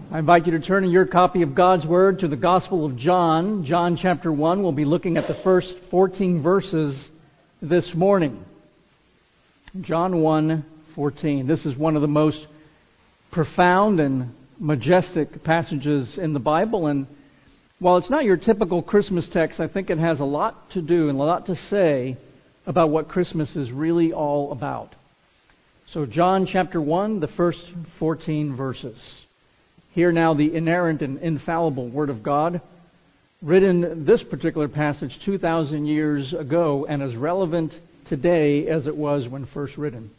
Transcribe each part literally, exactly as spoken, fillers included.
I invite you to turn in your copy of God's Word to the Gospel of John, John chapter one. We'll be looking at the first fourteen verses this morning. John one fourteen. This is one of the most profound and majestic passages in the Bible, and while it's not your typical Christmas text, I think it has a lot to do and a lot to say about what Christmas is really all about. So John chapter one, the first fourteen verses. Hear now the inerrant and infallible Word of God, written this particular passage two thousand years ago and as relevant today as it was when first written.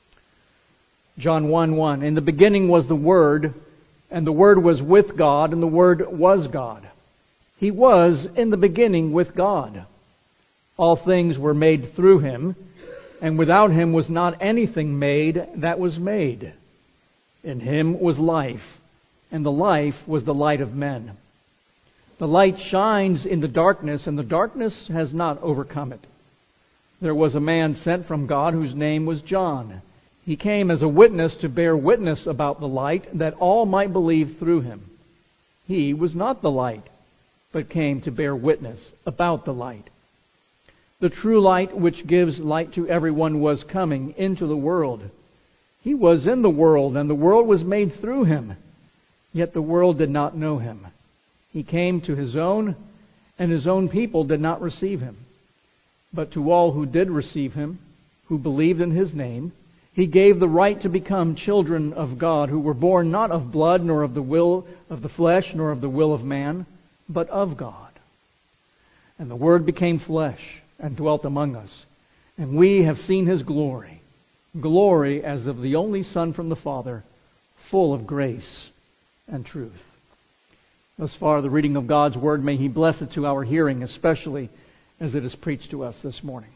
John one one. In the beginning was the Word, and the Word was with God, and the Word was God. He was in the beginning with God. All things were made through Him, and without Him was not anything made that was made. In Him was life, and the life was the light of men. The light shines in the darkness, and the darkness has not overcome it. There was a man sent from God whose name was John. He came as a witness to bear witness about the light, that all might believe through him. He was not the light, but came to bear witness about the light. The true light, which gives light to everyone, was coming into the world. He was in the world, and the world was made through Him. Yet the world did not know Him. He came to His own, and His own people did not receive Him. But to all who did receive Him, who believed in His name, He gave the right to become children of God, who were born not of blood, nor of the will of the flesh, nor of the will of man, but of God. And the Word became flesh and dwelt among us. And we have seen His glory, glory as of the only Son from the Father, full of grace and truth. Thus far, the reading of God's Word, may He bless it to our hearing, especially as it is preached to us this morning.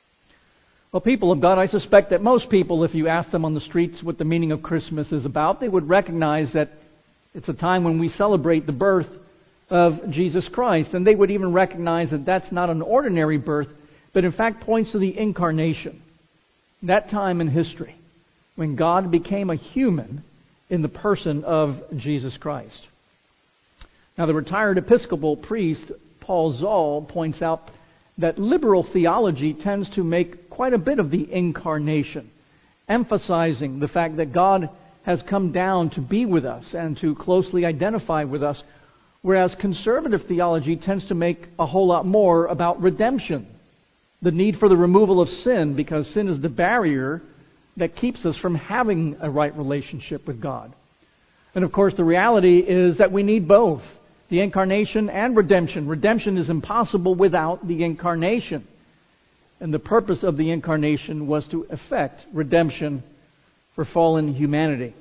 Well, people of God, I suspect that most people, if you ask them on the streets what the meaning of Christmas is about, they would recognize that it's a time when we celebrate the birth of Jesus Christ. And they would even recognize that that's not an ordinary birth, but in fact points to the incarnation. That time in history when God became a human in the person of Jesus Christ. Now, the retired Episcopal priest, Paul Zoll, points out that liberal theology tends to make quite a bit of the incarnation, emphasizing the fact that God has come down to be with us and to closely identify with us, whereas conservative theology tends to make a whole lot more about redemption, the need for the removal of sin, because sin is the barrier that keeps us from having a right relationship with God. And of course, the reality is that we need both, the incarnation and redemption. Redemption is impossible without the incarnation. And the purpose of the incarnation was to effect redemption for fallen humanity.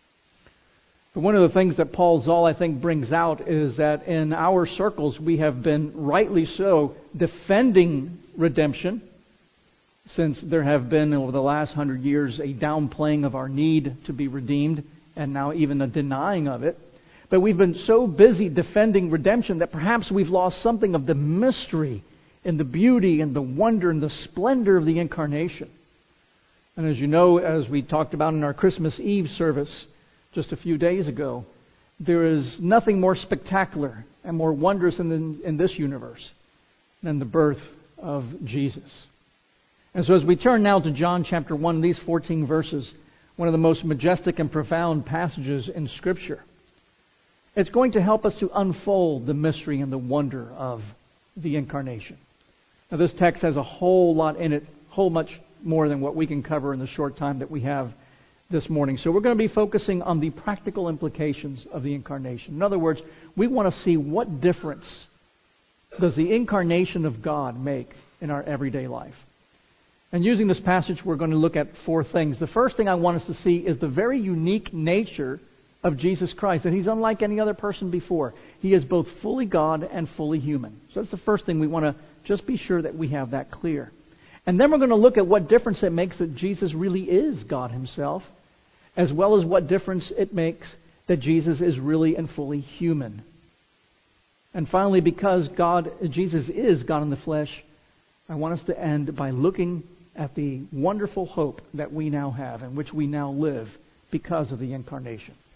But one of the things that Paul Zoll, I think, brings out is that in our circles we have been, rightly so, defending redemption, since there have been over the last hundred years a downplaying of our need to be redeemed, and now even a denying of it. But we've been so busy defending redemption that perhaps we've lost something of the mystery and the beauty and the wonder and the splendor of the incarnation. And as you know, as we talked about in our Christmas Eve service just a few days ago, there is nothing more spectacular and more wondrous in, the, in this universe than the birth of Jesus. And so as we turn now to John chapter one, these fourteen verses, one of the most majestic and profound passages in Scripture, it's going to help us to unfold the mystery and the wonder of the incarnation. Now, this text has a whole lot in it, whole much more than what we can cover in the short time that we have this morning. So we're going to be focusing on the practical implications of the incarnation. In other words, we want to see what difference does the incarnation of God make in our everyday life. And using this passage, we're going to look at four things. The first thing I want us to see is the very unique nature of Jesus Christ, that He's unlike any other person before. He is both fully God and fully human. So that's the first thing we want to just be sure that we have that clear. And then we're going to look at what difference it makes that Jesus really is God Himself, as well as what difference it makes that Jesus is really and fully human. And finally, because God, Jesus is God in the flesh, I want us to end by looking at the wonderful hope that we now have, in which we now live because of the incarnation.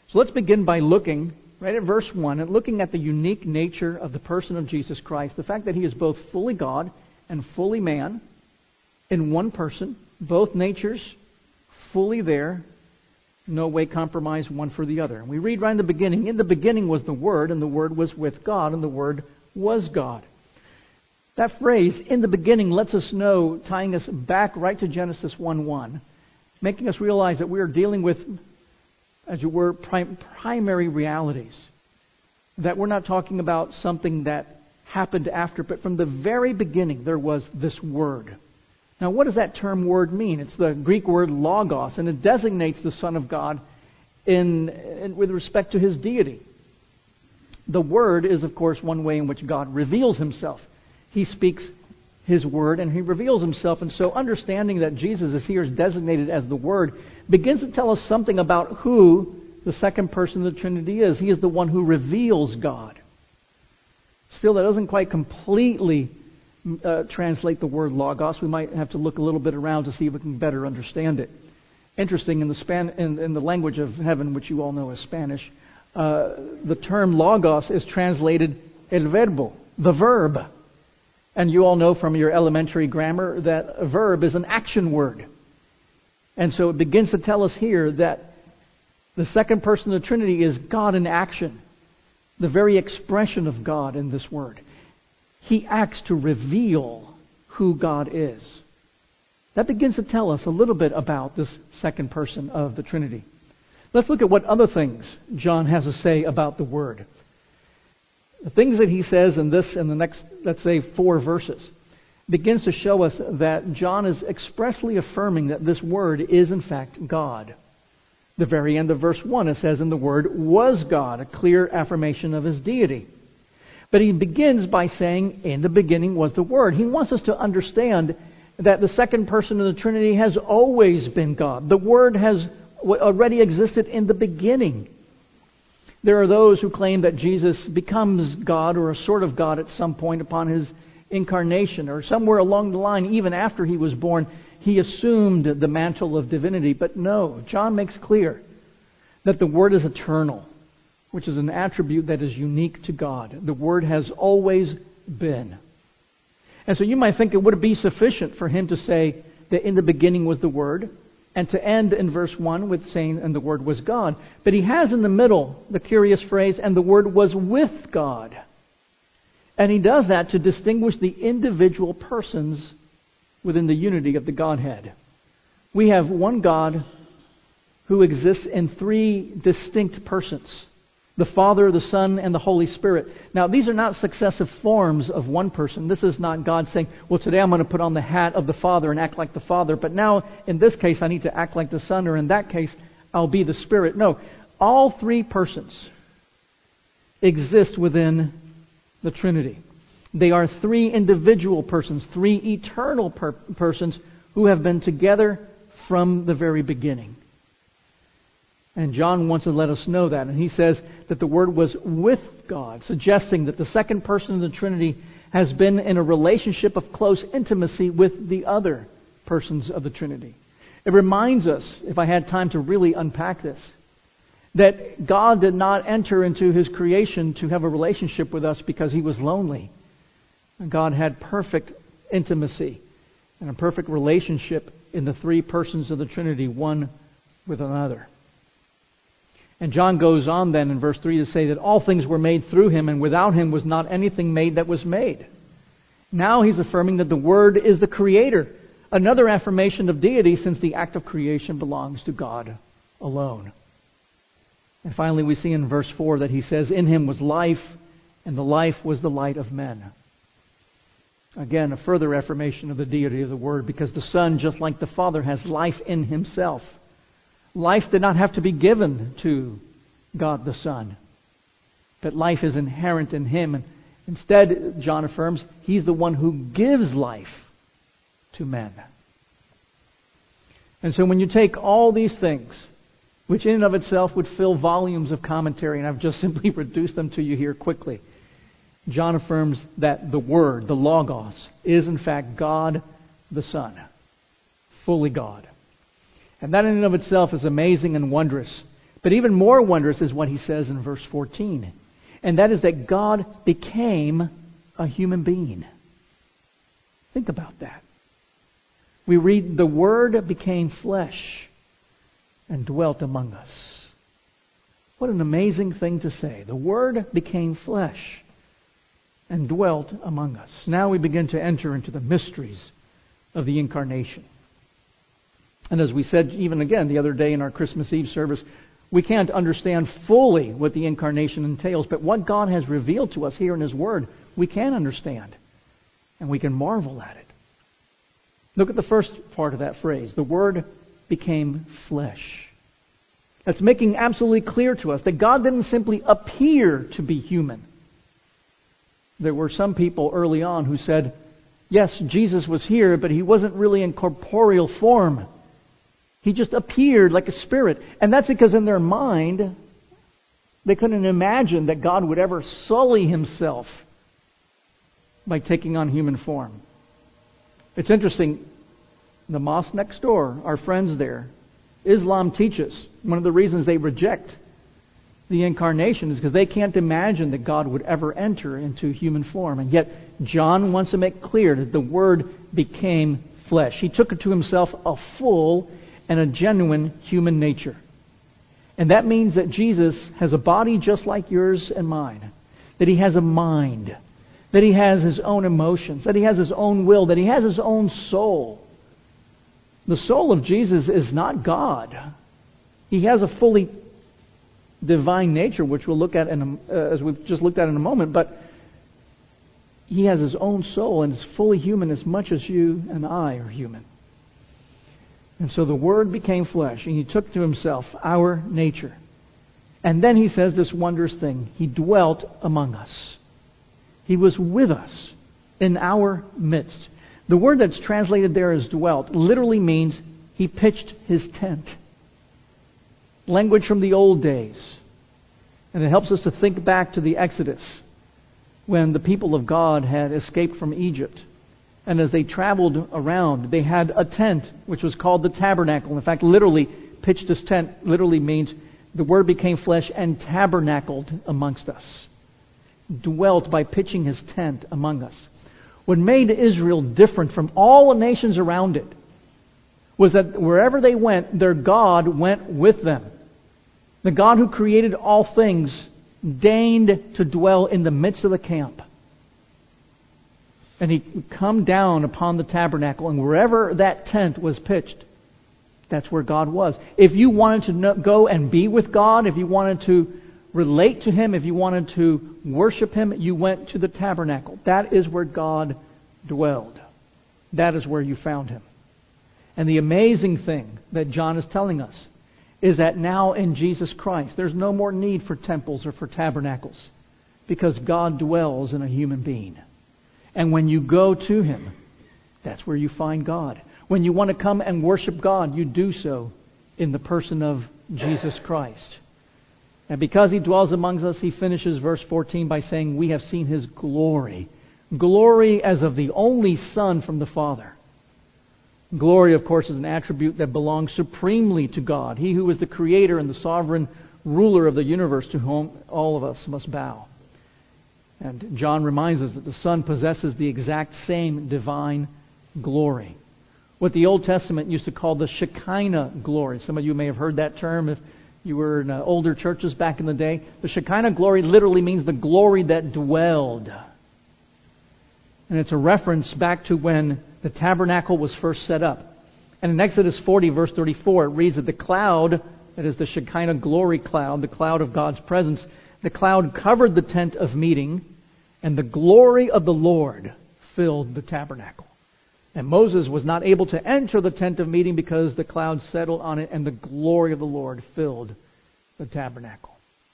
So let's begin by looking right at verse one and looking at the unique nature of the person of Jesus Christ. The fact that He is both fully God and fully man in one person, both natures fully there, no way compromise one for the other. And we read right in the beginning, in the beginning was the Word, and the Word was with God, and the Word was God. That phrase, in the beginning, lets us know, tying us back right to Genesis one one, making us realize that we are dealing with, as it were, prim- primary realities. That we're not talking about something that happened after, but from the very beginning there was this Word. Now, what does that term word mean? It's the Greek word logos, and it designates the Son of God in, in with respect to His deity. The Word is, of course, one way in which God reveals Himself. He speaks His Word, and He reveals Himself. And so understanding that Jesus is here is designated as the Word begins to tell us something about who the second person of the Trinity is. He is the one who reveals God. Still, that doesn't quite completely uh, translate the word logos. We might have to look a little bit around to see if we can better understand it. Interesting, in the, Span- in, in the language of heaven, which you all know as Spanish, uh, the term logos is translated el verbo, the verb. And you all know from your elementary grammar that a verb is an action word. And so it begins to tell us here that the second person of the Trinity is God in action, the very expression of God in this word. He acts to reveal who God is. That begins to tell us a little bit about this second person of the Trinity. Let's look at what other things John has to say about the Word. The things that he says in this and the next, let's say, four verses, begins to show us that John is expressly affirming that this Word is, in fact, God. The very end of verse one, it says, "And the Word was God," a clear affirmation of His deity. But he begins by saying, "In the beginning was the Word." He wants us to understand that the second person of the Trinity has always been God. The Word has already existed in the beginning. There are those who claim that Jesus becomes God or a sort of God at some point upon His incarnation, or somewhere along the line, even after He was born, He assumed the mantle of divinity. But no, John makes clear that the Word is eternal, which is an attribute that is unique to God. The Word has always been. And so you might think it would be sufficient for him to say that in the beginning was the Word, and to end in verse one with saying, "And the Word was God." But he has in the middle the curious phrase, "And the Word was with God." And he does that to distinguish the individual persons within the unity of the Godhead. We have one God who exists in three distinct persons: the Father, the Son, and the Holy Spirit. Now, these are not successive forms of one person. This is not God saying, well, today I'm going to put on the hat of the Father and act like the Father, but now, in this case, I need to act like the Son, or in that case, I'll be the Spirit. No, all three persons exist within the Trinity. They are three individual persons, three eternal per- persons who have been together from the very beginning. And John wants to let us know that. And he says that the Word was with God, suggesting that the second person of the Trinity has been in a relationship of close intimacy with the other persons of the Trinity. It reminds us, if I had time to really unpack this, that God did not enter into His creation to have a relationship with us because He was lonely. God had perfect intimacy and a perfect relationship in the three persons of the Trinity, one with another. And John goes on then in verse three to say that all things were made through Him, and without Him was not anything made that was made. Now he's affirming that the Word is the Creator, another affirmation of deity, since the act of creation belongs to God alone. And finally we see in verse four that he says, "In Him was life, and the life was the light of men." Again, a further affirmation of the deity of the Word, because the Son, just like the Father, has life in Himself. Life did not have to be given to God the Son, but life is inherent in Him. And instead, John affirms, He's the one who gives life to men. And so when you take all these things, which in and of itself would fill volumes of commentary, and I've just simply reduced them to you here quickly, John affirms that the Word, the Logos, is in fact God the Son, fully God. And that in and of itself is amazing and wondrous. But even more wondrous is what he says in verse fourteen. And that is that God became a human being. Think about that. We read, the Word became flesh and dwelt among us. What an amazing thing to say. The Word became flesh and dwelt among us. Now we begin to enter into the mysteries of the Incarnation. And as we said even again the other day in our Christmas Eve service, we can't understand fully what the Incarnation entails, but what God has revealed to us here in His Word, we can understand. And we can marvel at it. Look at the first part of that phrase. The Word became flesh. That's making absolutely clear to us that God didn't simply appear to be human. There were some people early on who said, yes, Jesus was here, but He wasn't really in corporeal form. He just appeared like a spirit. And that's because in their mind, they couldn't imagine that God would ever sully Himself by taking on human form. It's interesting, the mosque next door, our friends there, Islam teaches one of the reasons they reject the Incarnation is because they can't imagine that God would ever enter into human form. And yet, John wants to make clear that the Word became flesh. He took to Himself a full and a genuine human nature. And that means that Jesus has a body just like yours and mine, that He has a mind, that He has His own emotions, that He has His own will, that He has His own soul. The soul of Jesus is not God. He has a fully divine nature, which we'll look at in a, uh, as we've just looked at in a moment, but He has His own soul and is fully human as much as you and I are human. And so the Word became flesh, and He took to Himself our nature. And then He says this wondrous thing. He dwelt among us. He was with us in our midst. The word that's translated there as dwelt literally means He pitched His tent. Language from the old days. And it helps us to think back to the Exodus, when the people of God had escaped from Egypt. And as they traveled around, they had a tent, which was called the tabernacle. In fact, literally, pitched His tent literally means the Word became flesh and tabernacled amongst us. Dwelt by pitching His tent among us. What made Israel different from all the nations around it was that wherever they went, their God went with them. The God who created all things deigned to dwell in the midst of the camp. And He would come down upon the tabernacle, and wherever that tent was pitched, that's where God was. If you wanted to know, go and be with God, if you wanted to relate to Him, if you wanted to worship Him, you went to the tabernacle. That is where God dwelled. That is where you found Him. And the amazing thing that John is telling us is that now in Jesus Christ, there's no more need for temples or for tabernacles, because God dwells in a human being. And when you go to Him, that's where you find God. When you want to come and worship God, you do so in the person of Jesus Christ. And because He dwells amongst us, He finishes verse fourteen by saying, we have seen His glory. Glory as of the only Son from the Father. Glory, of course, is an attribute that belongs supremely to God. He who is the Creator and the sovereign ruler of the universe, to whom all of us must bow. And John reminds us that the Son possesses the exact same divine glory. What the Old Testament used to call the Shekinah glory. Some of you may have heard that term if you were in uh, older churches back in the day. The Shekinah glory literally means the glory that dwelled. And it's a reference back to when the tabernacle was first set up. And in Exodus forty, verse thirty-four, it reads that the cloud, that is the Shekinah glory cloud, the cloud of God's presence, the cloud covered the tent of meeting, and the glory of the Lord filled the tabernacle. And Moses was not able to enter the tent of meeting because the cloud settled on it, and the glory of the Lord filled the tabernacle.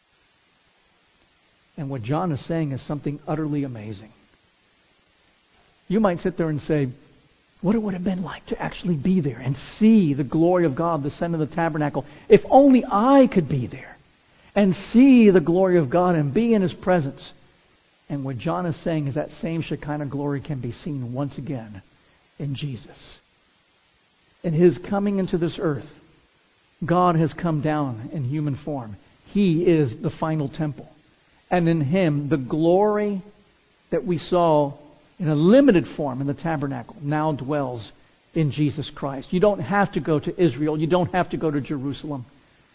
And what John is saying is something utterly amazing. You might sit there and say, what it would have been like to actually be there and see the glory of God descend in the tabernacle. If only I could be there and see the glory of God and be in His presence. And what John is saying is that same Shekinah glory can be seen once again in Jesus. In His coming into this earth, God has come down in human form. He is the final temple. And in Him, the glory that we saw in a limited form in the tabernacle now dwells in Jesus Christ. You don't have to go to Israel. You don't have to go to Jerusalem.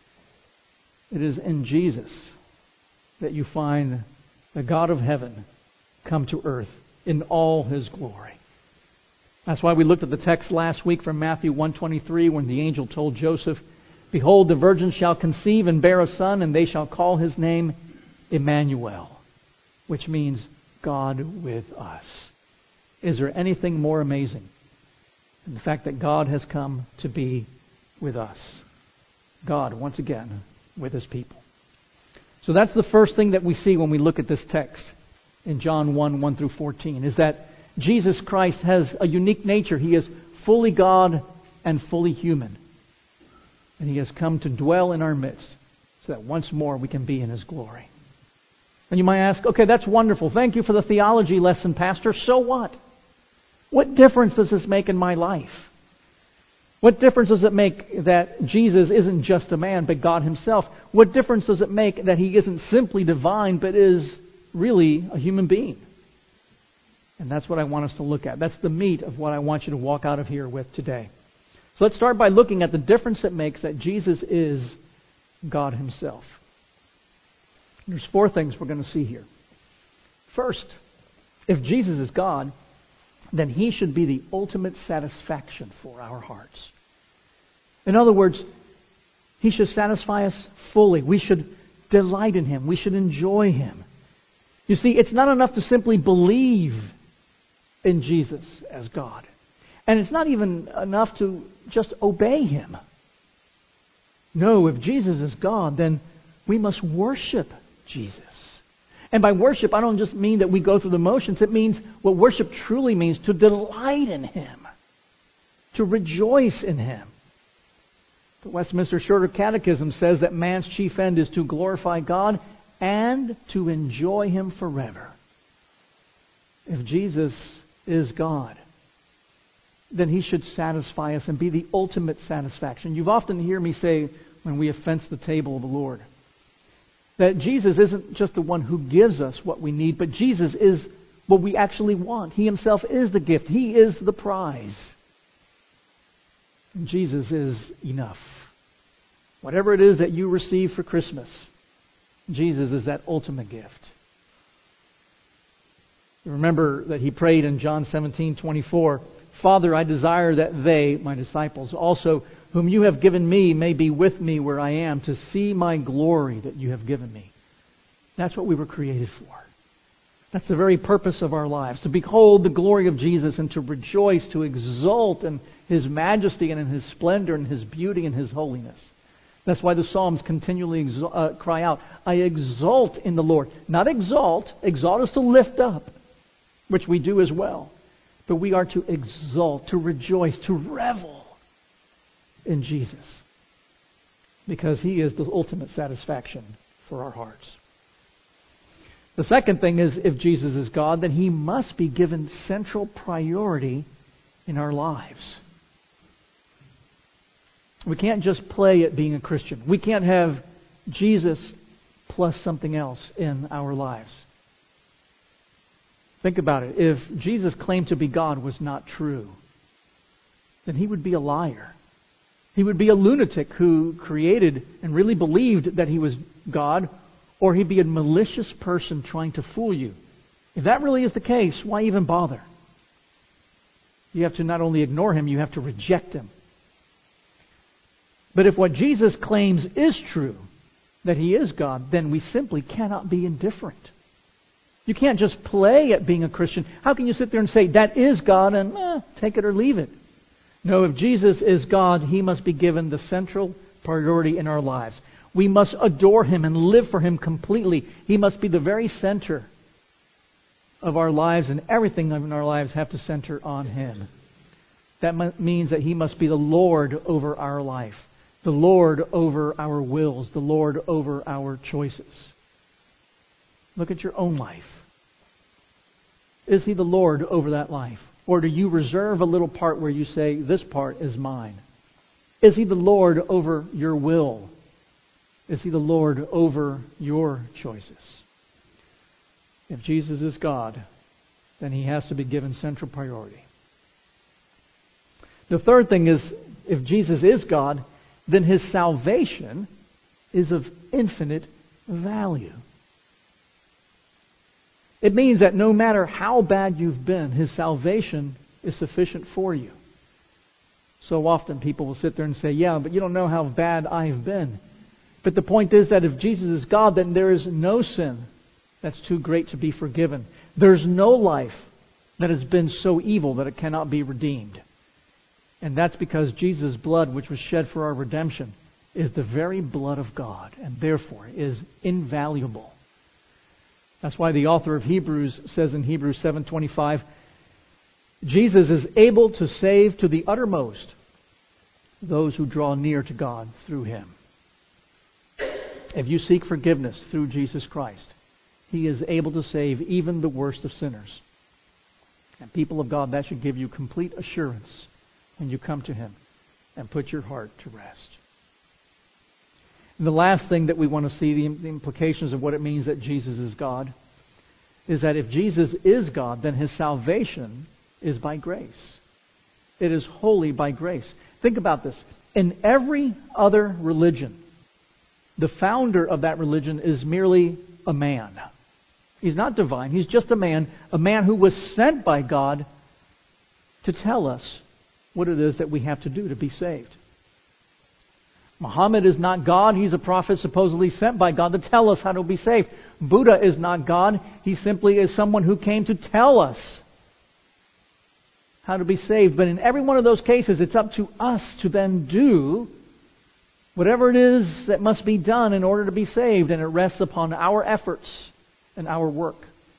It is in Jesus that you find the God of heaven come to earth in all His glory. That's why we looked at the text last week from Matthew one twenty-three when the angel told Joseph, "Behold, the virgin shall conceive and bear a son, and they shall call his name Emmanuel," which means God with us. Is there anything more amazing than the fact that God has come to be with us? God, once again, with His people. So that's the first thing that we see when we look at this text in John one, one through fourteen, is that Jesus Christ has a unique nature. He is fully God and fully human. And He has come to dwell in our midst so that once more we can be in His glory. And you might ask, okay, that's wonderful. Thank you for the theology lesson, Pastor. So what? What difference does this make in my life? What difference does it make that Jesus isn't just a man, but God Himself? What difference does it make that He isn't simply divine, but is really a human being? And that's what I want us to look at. That's the meat of what I want you to walk out of here with today. So let's start by looking at the difference it makes that Jesus is God Himself. There's four things we're going to see here. First, if Jesus is God, then He should be the ultimate satisfaction for our hearts. In other words, He should satisfy us fully. We should delight in Him. We should enjoy Him. You see, it's not enough to simply believe in Jesus as God. And it's not even enough to just obey Him. No, if Jesus is God, then we must worship Jesus. And by worship, I don't just mean that we go through the motions. It means what worship truly means, to delight in Him, to rejoice in Him. The Westminster Shorter Catechism says that man's chief end is to glorify God and to enjoy Him forever. If Jesus is God, then He should satisfy us and be the ultimate satisfaction. You've often heard me say, when we have fenced the table of the Lord, that Jesus isn't just the one who gives us what we need, but Jesus is what we actually want. He Himself is the gift. He is the prize. And Jesus is enough. Whatever it is that you receive for Christmas, Jesus is that ultimate gift. You remember that He prayed in John seventeen twenty-four, "Father, I desire that they," my disciples, "also whom you have given me may be with me where I am, to see my glory that you have given me." That's what we were created for. That's the very purpose of our lives, to behold the glory of Jesus and to rejoice, to exult in His majesty and in His splendor and His beauty and His holiness. That's why the Psalms continually exalt, uh, cry out, "I exult in the Lord." Not exalt. Exalt is to lift up, which we do as well. But we are to exult, to rejoice, to revel in Jesus, because He is the ultimate satisfaction for our hearts. The second thing is, if Jesus is God, then He must be given central priority in our lives. We can't just play at being a Christian. We can't have Jesus plus something else in our lives. Think about it. If Jesus' claim to be God was not true, then He would be a liar. He would be a lunatic who created and really believed that He was God, or he'd be a malicious person trying to fool you. If that really is the case, why even bother? You have to not only ignore Him, you have to reject Him. But if what Jesus claims is true, that He is God, then we simply cannot be indifferent. You can't just play at being a Christian. How can you sit there and say, that is God, and eh, take it or leave it? No, if Jesus is God, He must be given the central priority in our lives. We must adore Him and live for Him completely. He must be the very center of our lives, and everything in our lives have to center on Him. That means that He must be the Lord over our life, the Lord over our wills, the Lord over our choices. Look at your own life. Is He the Lord over that life? Or do you reserve a little part where you say, this part is mine? Is He the Lord over your will? Is He the Lord over your choices? If Jesus is God, then He has to be given central priority. The third thing is, if Jesus is God, then His salvation is of infinite value. It means that no matter how bad you've been, His salvation is sufficient for you. So often people will sit there and say, yeah, but you don't know how bad I've been. But the point is that if Jesus is God, then there is no sin that's too great to be forgiven. There's no life that has been so evil that it cannot be redeemed. And that's because Jesus' blood, which was shed for our redemption, is the very blood of God, and therefore is invaluable. That's why the author of Hebrews says in Hebrews seven twenty-five, Jesus is able to save to the uttermost those who draw near to God through Him. If you seek forgiveness through Jesus Christ, He is able to save even the worst of sinners. And people of God, that should give you complete assurance when you come to Him and put your heart to rest. And the last thing that we want to see, the implications of what it means that Jesus is God, is that if Jesus is God, then His salvation is by grace. It is wholly by grace. Think about this. In every other religion, the founder of that religion is merely a man. He's not divine. He's just a man, a man who was sent by God to tell us what it is that we have to do to be saved. Muhammad is not God. He's a prophet supposedly sent by God to tell us how to be saved. Buddha is not God. He simply is someone who came to tell us how to be saved. But in every one of those cases, it's up to us to then do whatever it is that must be done in order to be saved, and it rests upon our efforts and our work.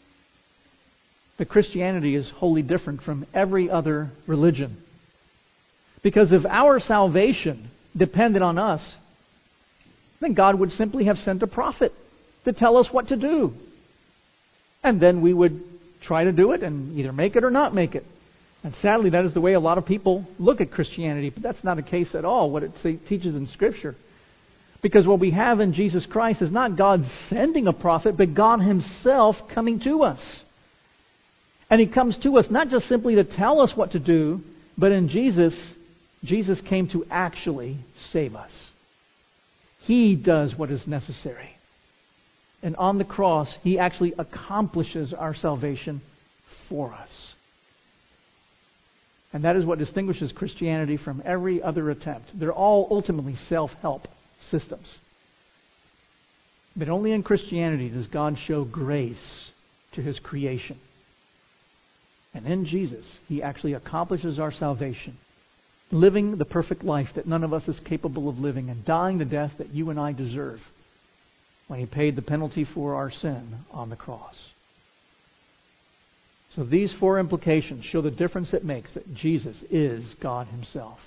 But Christianity is wholly different from every other religion. Because if our salvation depended on us, then God would simply have sent a prophet to tell us what to do. And then we would try to do it and either make it or not make it. And sadly, that is the way a lot of people look at Christianity. But that's not the case at all, what it teaches in Scripture. Because what we have in Jesus Christ is not God sending a prophet, but God Himself coming to us. And He comes to us not just simply to tell us what to do, but in Jesus, Jesus came to actually save us. He does what is necessary. And on the cross, He actually accomplishes our salvation for us. And that is what distinguishes Christianity from every other attempt. They're all ultimately self-help systems. But only in Christianity does God show grace to His creation. And in Jesus, He actually accomplishes our salvation, living the perfect life that none of us is capable of living, and dying the death that you and I deserve when He paid the penalty for our sin on the cross. So these four implications show the difference it makes that Jesus is God Himself.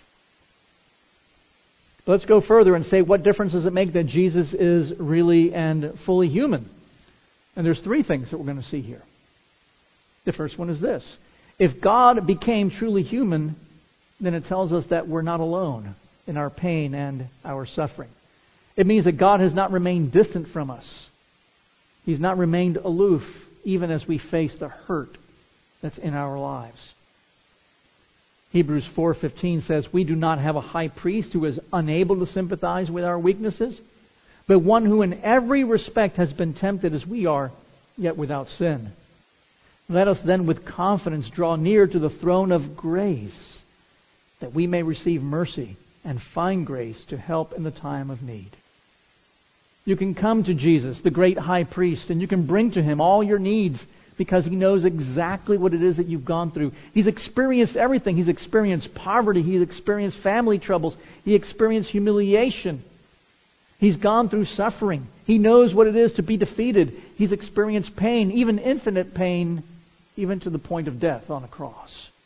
But let's go further and say, what difference does it make that Jesus is really and fully human? And there's three things that we're going to see here. The first one is this. If God became truly human, then it tells us that we're not alone in our pain and our suffering. It means that God has not remained distant from us. He's not remained aloof, even as we face the hurt that's in our lives. Hebrews four fifteen says, we do not have a high priest who is unable to sympathize with our weaknesses, but one who in every respect has been tempted as we are, yet without sin. Let us then with confidence draw near to the throne of grace, that we may receive mercy and find grace to help in the time of need. You can come to Jesus, the great high priest, and you can bring to Him all your needs, because He knows exactly what it is that you've gone through. He's experienced everything. He's experienced poverty. He's experienced family troubles. He experienced humiliation. He's gone through suffering. He knows what it is to be defeated. He's experienced pain, even infinite pain, even to the point of death on a cross.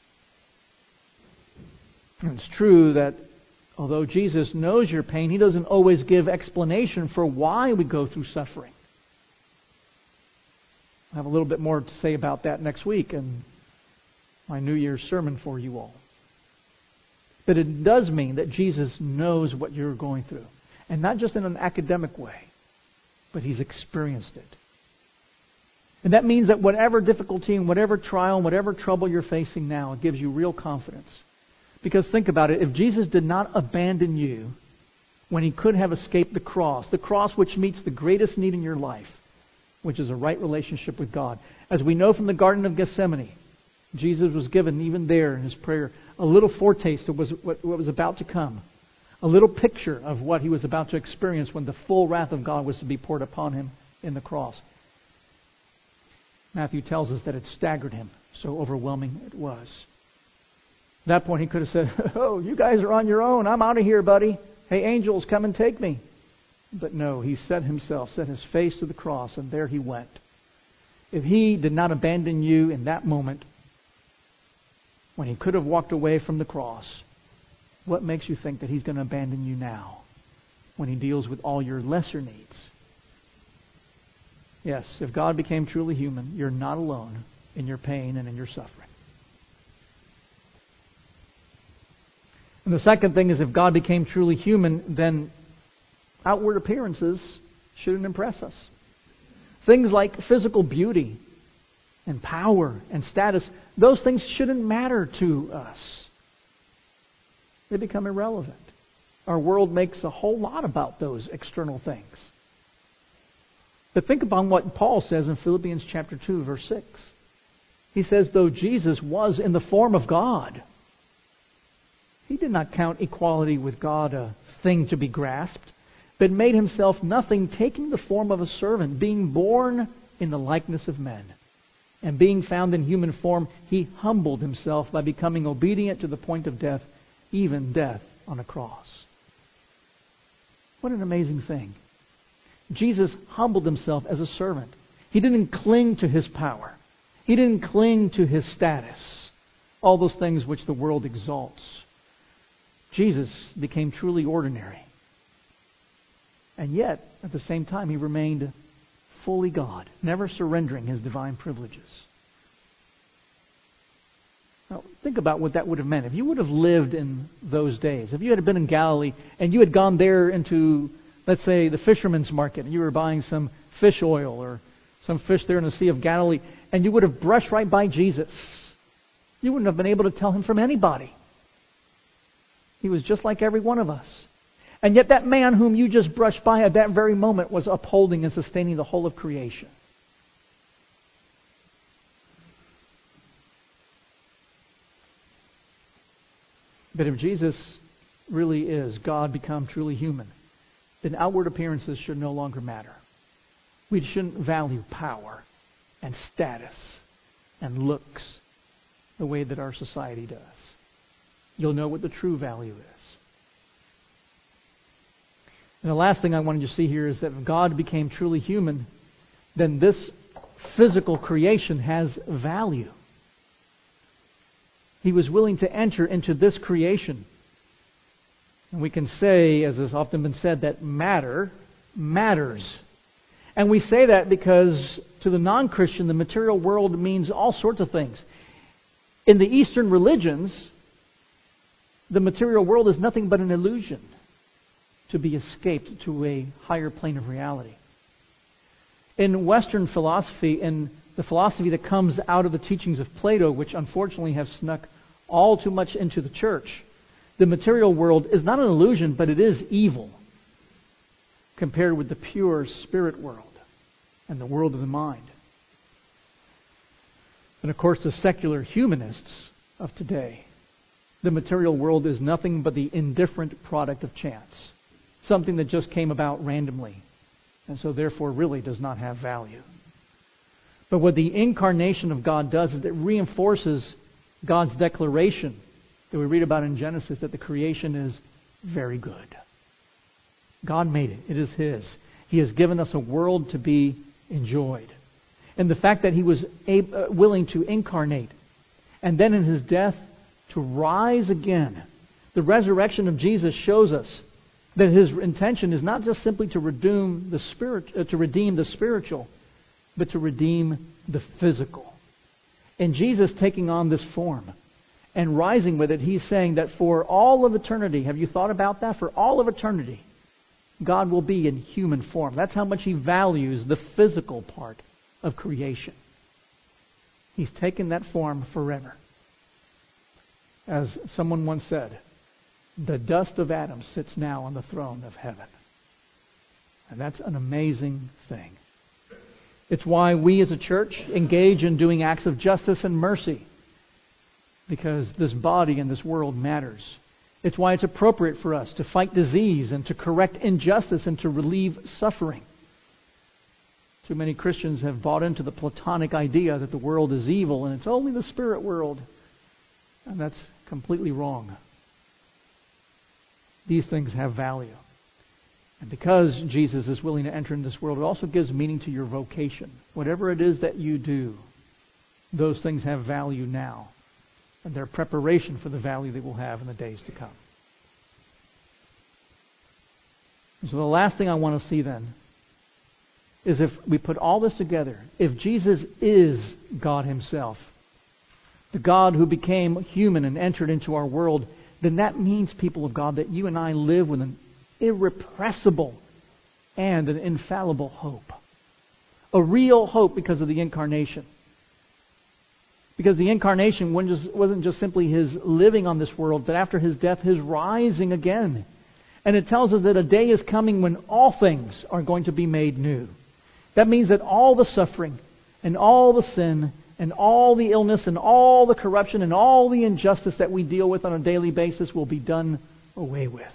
And it's true that although Jesus knows your pain, He doesn't always give explanation for why we go through suffering. I have a little bit more to say about that next week in my New Year's sermon for you all. But it does mean that Jesus knows what you're going through. And not just in an academic way, but He's experienced it. And that means that whatever difficulty and whatever trial and whatever trouble you're facing now, it gives you real confidence. Because think about it, if Jesus did not abandon you when He could have escaped the cross, the cross which meets the greatest need in your life, which is a right relationship with God. As we know from the Garden of Gethsemane, Jesus was given, even there in His prayer, a little foretaste of what was about to come. A little picture of what He was about to experience when the full wrath of God was to be poured upon Him in the cross. Matthew tells us that it staggered Him, so overwhelming it was. At that point He could have said, "Oh, you guys are on your own. I'm out of here, buddy. Hey, angels, come and take me." But no, He set Himself, set His face to the cross, and there He went. If He did not abandon you in that moment, when He could have walked away from the cross, what makes you think that He's going to abandon you now, when He deals with all your lesser needs? Yes, if God became truly human, you're not alone in your pain and in your suffering. And the second thing is, if God became truly human, then outward appearances shouldn't impress us. Things like physical beauty and power and status, those things shouldn't matter to us. They become irrelevant. Our world makes a whole lot about those external things. But think upon what Paul says in Philippians chapter two, verse six. He says, though Jesus was in the form of God, He did not count equality with God a thing to be grasped, but made Himself nothing, taking the form of a servant, being born in the likeness of men. And being found in human form, He humbled Himself by becoming obedient to the point of death, even death on a cross. What an amazing thing. Jesus humbled Himself as a servant. He didn't cling to His power. He didn't cling to His status. All those things which the world exalts. Jesus became truly ordinary. And yet, at the same time, He remained fully God, never surrendering His divine privileges. Now, think about what that would have meant. If you would have lived in those days, if you had been in Galilee and you had gone there into, let's say, the fisherman's market, and you were buying some fish oil or some fish there in the Sea of Galilee, and you would have brushed right by Jesus, you wouldn't have been able to tell Him from anybody. He was just like every one of us. And yet that man whom you just brushed by at that very moment was upholding and sustaining the whole of creation. But if Jesus really is God become truly human, then outward appearances should no longer matter. We shouldn't value power and status and looks the way that our society does. You'll know what the true value is. And the last thing I wanted you to see here is that if God became truly human, then this physical creation has value. He was willing to enter into this creation. And we can say, as has often been said, that matter matters. And we say that because to the non-Christian, the material world means all sorts of things. In the Eastern religions, the material world is nothing but an illusion to be escaped to a higher plane of reality. In Western philosophy, in the philosophy that comes out of the teachings of Plato, which unfortunately have snuck all too much into the church, the material world is not an illusion, but it is evil compared with the pure spirit world and the world of the mind. And of course, the secular humanists of today, the material world is nothing but the indifferent product of chance. Something that just came about randomly, and so therefore really does not have value. But what the incarnation of God does is it reinforces God's declaration that we read about in Genesis, that the creation is very good. God made it. It is His. He has given us a world to be enjoyed. And the fact that He was able, uh, willing to incarnate, and then in His death to rise again. The resurrection of Jesus shows us that His intention is not just simply to redeem the spirit, uh, to redeem the spiritual, but to redeem the physical. And Jesus taking on this form and rising with it, He's saying that for all of eternity, have you thought about that? For all of eternity, God will be in human form. That's how much He values the physical part of creation. He's taken that form forever. As someone once said, the dust of Adam sits now on the throne of heaven. And that's an amazing thing. It's why we as a church engage in doing acts of justice and mercy. Because this body and this world matters. It's why it's appropriate for us to fight disease and to correct injustice and to relieve suffering. Too many Christians have bought into the Platonic idea that the world is evil and it's only the spirit world. And that's completely wrong. These things have value. And because Jesus is willing to enter into this world, it also gives meaning to your vocation. Whatever it is that you do, those things have value now. And they're preparation for the value they will have in the days to come. And so the last thing I want to see then is if we put all this together, if Jesus is God Himself, the God who became human and entered into our world, then that means, people of God, that you and I live with an irrepressible and an infallible hope. A real hope because of the incarnation. Because the incarnation wasn't just simply His living on this world, but after His death, His rising again. And it tells us that a day is coming when all things are going to be made new. That means that all the suffering and all the sin and all the illness and all the corruption and all the injustice that we deal with on a daily basis will be done away with.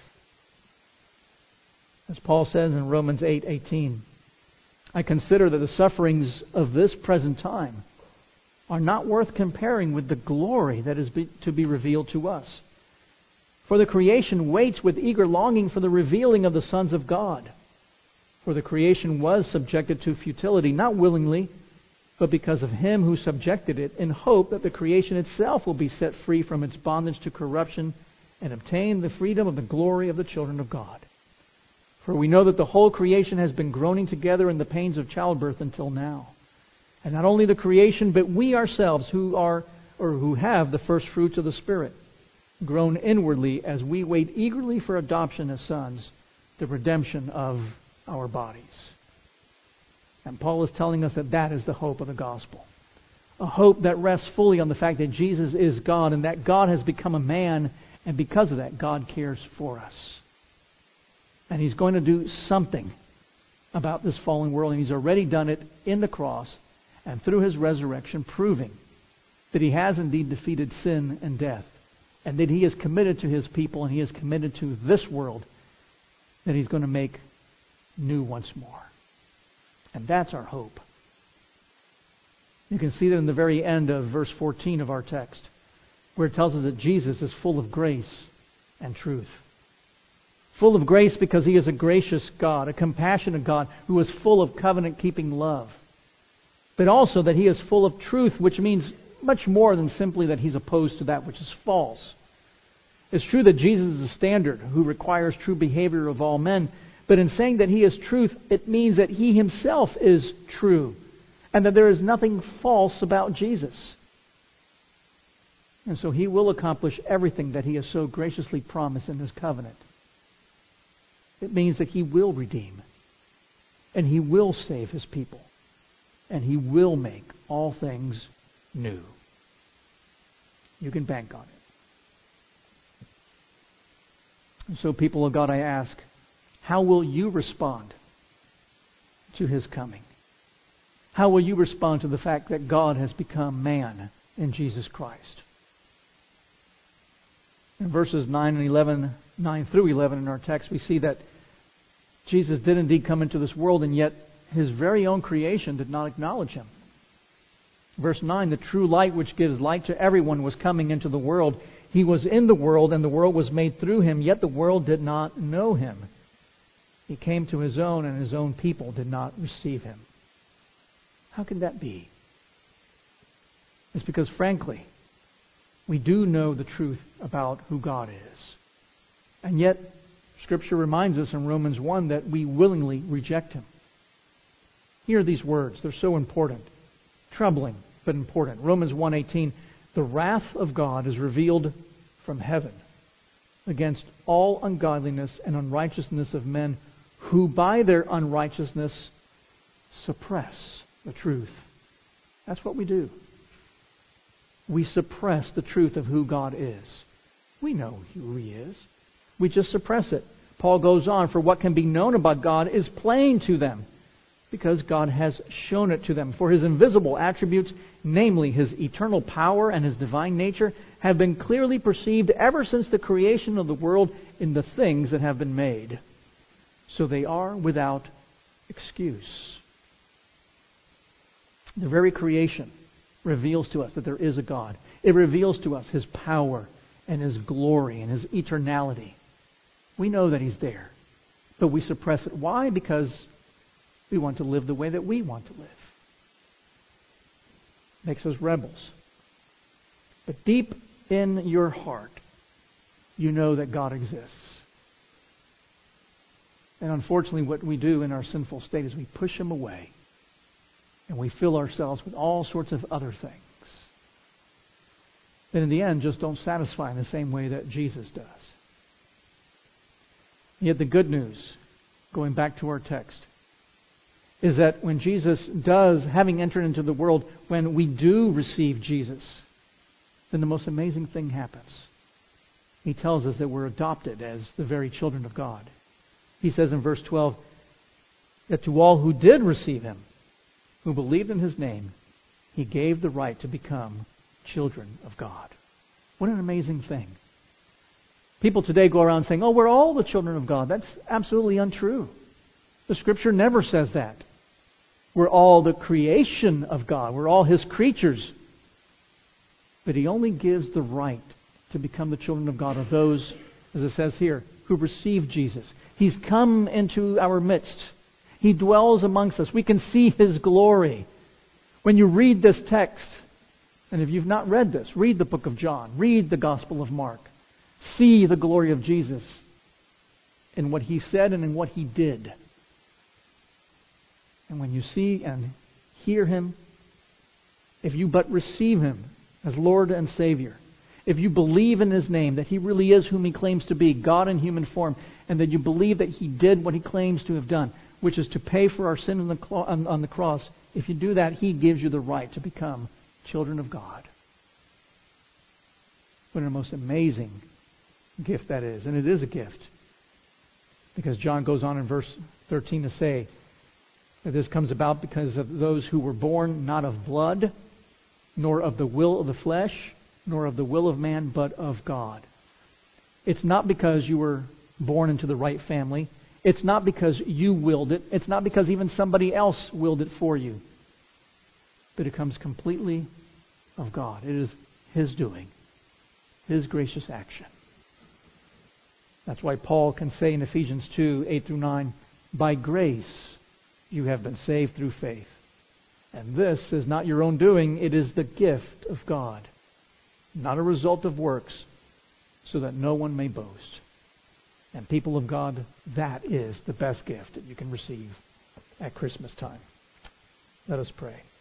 As Paul says in Romans eight eighteen, I consider that the sufferings of this present time are not worth comparing with the glory that is be, to be revealed to us. For the creation waits with eager longing for the revealing of the sons of God. For the creation was subjected to futility, not willingly, but because of Him who subjected it, in hope that the creation itself will be set free from its bondage to corruption and obtain the freedom of the glory of the children of God. For we know that the whole creation has been groaning together in the pains of childbirth until now. And not only the creation, but we ourselves who are or who have the first fruits of the Spirit, groan inwardly as we wait eagerly for adoption as sons, the redemption of our bodies. And Paul is telling us that that is the hope of the gospel. A hope that rests fully on the fact that Jesus is God and that God has become a man, and because of that, God cares for us. And He's going to do something about this fallen world, and He's already done it in the cross and through His resurrection, proving that He has indeed defeated sin and death, and that He is committed to His people and He is committed to this world that He's going to make new once more. And that's our hope. You can see that in the very end of verse fourteen of our text, where it tells us that Jesus is full of grace and truth. Full of grace because He is a gracious God, a compassionate God who is full of covenant-keeping love. But also that He is full of truth, which means much more than simply that He's opposed to that which is false. It's true that Jesus is a standard who requires true behavior of all men, but in saying that He is truth, it means that He Himself is true, and that there is nothing false about Jesus. And so He will accomplish everything that He has so graciously promised in His covenant. It means that He will redeem, and He will save His people, and He will make all things new. You can bank on it. And so, people of God, I ask, how will you respond to His coming? How will you respond to the fact that God has become man in Jesus Christ? In verses nine and eleven, nine through eleven in our text, we see that Jesus did indeed come into this world, and yet His very own creation did not acknowledge Him. Verse nine, the true light which gives light to everyone was coming into the world. He was in the world, and the world was made through Him, yet the world did not know Him. He came to His own, and His own people did not receive Him. How can that be? It's because, frankly, we do know the truth about who God is. And yet, Scripture reminds us in Romans one that we willingly reject Him. Hear these words. They're so important. Troubling, but important. Romans one eighteen, The wrath of God is revealed from heaven against all ungodliness and unrighteousness of men who by their unrighteousness suppress the truth. That's what we do. We suppress the truth of who God is. We know who He is. We just suppress it. Paul goes on, for what can be known about God is plain to them, because God has shown it to them. For His invisible attributes, namely His eternal power and His divine nature, have been clearly perceived ever since the creation of the world in the things that have been made. So they are without excuse. The very creation reveals to us that there is a God. It reveals to us His power and His glory and His eternality. We know that He's there, but we suppress it. Why? Because we want to live the way that we want to live. Makes us rebels. But deep in your heart, you know that God exists. And unfortunately, what we do in our sinful state is we push Him away. And we fill ourselves with all sorts of other things that in the end just don't satisfy in the same way that Jesus does. Yet the good news, going back to our text, is that when Jesus does, having entered into the world, when we do receive Jesus, then the most amazing thing happens. He tells us that we're adopted as the very children of God. He says in verse twelve, that to all who did receive Him, who believed in His name, He gave the right to become children of God. What an amazing thing. People today go around saying, oh, we're all the children of God. That's absolutely untrue. The Scripture never says that. We're all the creation of God. We're all His creatures. But He only gives the right to become the children of God of those, as it says here, who receive Jesus. He's come into our midst. He dwells amongst us. We can see His glory. When you read this text, and if you've not read this, read the book of John. Read the Gospel of Mark. See the glory of Jesus in what He said and in what He did. And when you see and hear Him, if you but receive Him as Lord and Savior, if you believe in His name, that He really is whom He claims to be, God in human form, and that you believe that He did what He claims to have done, which is to pay for our sin on the, clo- on, on the cross, if you do that, He gives you the right to become children of God. What a most amazing gift that is. And it is a gift. Because John goes on in verse thirteen to say that this comes about because of those who were born not of blood, nor of the will of the flesh, nor of the will of man, but of God. It's not because you were born into the right family. It's not because you willed it. It's not because even somebody else willed it for you. But it comes completely of God. It is His doing. His gracious action. That's why Paul can say in Ephesians two, eight through nine, by grace you have been saved through faith. And this is not your own doing, it is the gift of God, not a result of works, so that no one may boast. And people of God, that is the best gift that you can receive at Christmas time. Let us pray.